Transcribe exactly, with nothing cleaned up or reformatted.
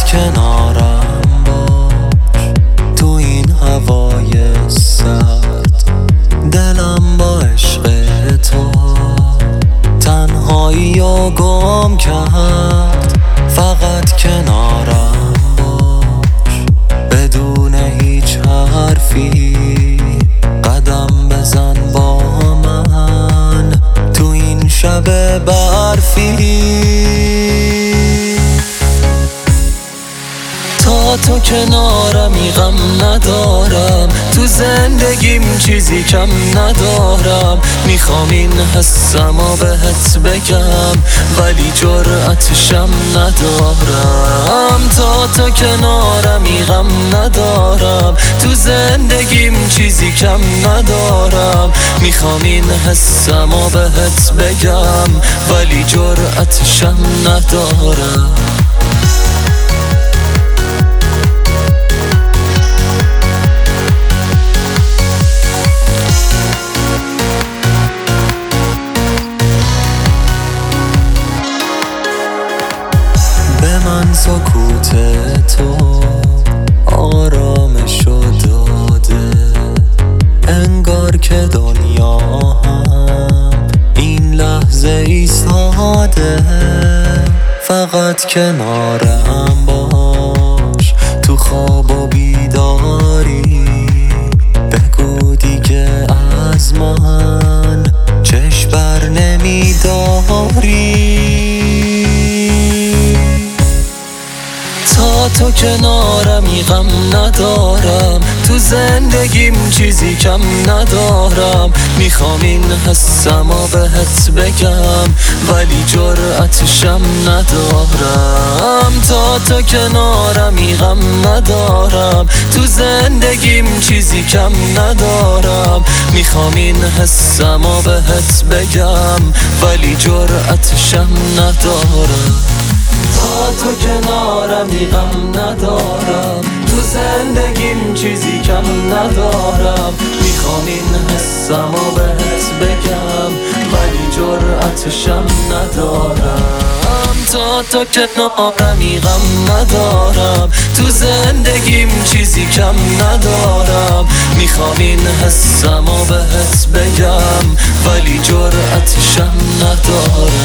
فقط کنارم باش تو این هوای سرد. دلم با عشق تو تنهایی و گم کرد. فقط کنارم باش بدون هیچ حرفی، قدم بزن با من تو این شب برفی. تا تو کنارمی غم ندارم، تو زندگیم چیزی کم ندارم. میخوام این حسمو بهت بگم ولی جرأتشم ندارم. تا تو کنارمی غم ندارم، تو زندگیم چیزی کم ندارم. میخوام این حسمو بهت بگم ولی جرأتشم ندارم. به من سکوت تو آرامشو داده، انگار که دنیا هم این لحظه ایستاده. فقط کنارم باش تو خواب و بیداری، بگو دیگه از من چشم بر نمیداری. تا تو کنارمی غم ندارم، تو زندگیم چیزی کم ندارم. میخوام این حسمو بهت بگم ولی جرأتشم ندارم. تا تو کنارمی غم ندارم، تو زندگیم چیزی کم ندارم. میخوام این حسمو بهت بگم ولی جرأتشم ندارم. تا تو کنارمی غم ندارم، تو زندگیم چیزی کم ندارم. میخوام این حسمو بهت بگم ولی جرأتشم ندارم. تا تو کنارمی غم ندارم، تو زندگیم چیزی کم ندارم. میخوام این حسمو بهت بگم ولی جرأتشم ندارم.